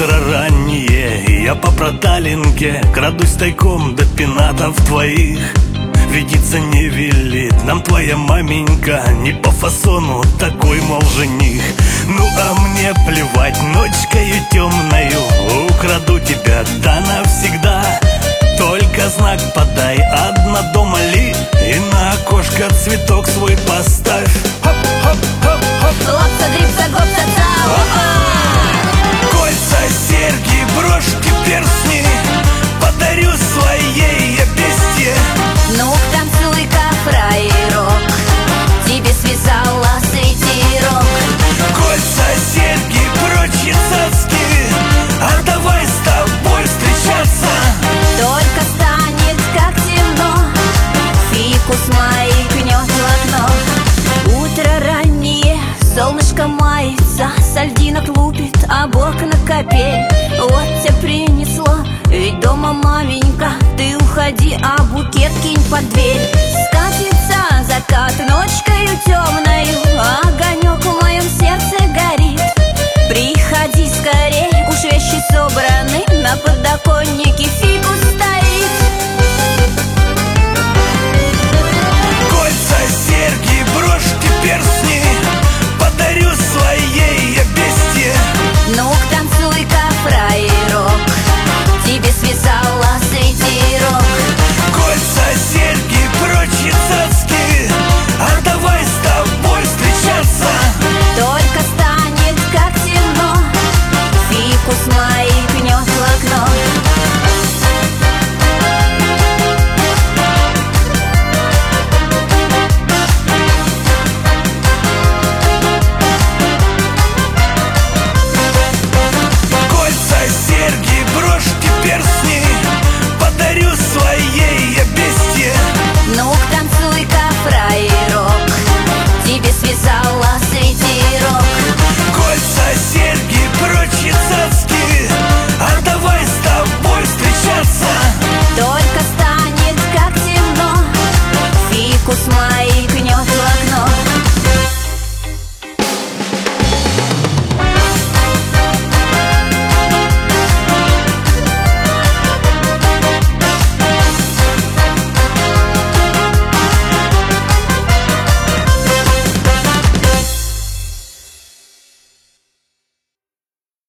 Утро раннее, я по проталинке крадусь тайком до пенатов твоих. Видится не велит нам твоя маменька, не по фасону такой, мол, жених. Ну а мне плевать, ночкою темною украду тебя, да навсегда. Только знак подай, одна дома ли, и на окошко цветок свой поставь. Хоп-хоп-хоп-хоп, лапса, дрипса, гопса, цау. Кольца, серьги, брошки, перстни подарю своей я бестье. Ну, танцуй-ка, фраерок, тебе связала свитерок. Кольца, серьги, прочие цацки, а давай с тобой встречаться. Только станет как темно, фикус маякнет в окно. Утро раннее, солнышко мается, со льдинок лупит об окна капель. Вот тебя принесло, ведь дома маменька. Ты уходи, а букет кинь под дверь. Скатится закат ночкою темной.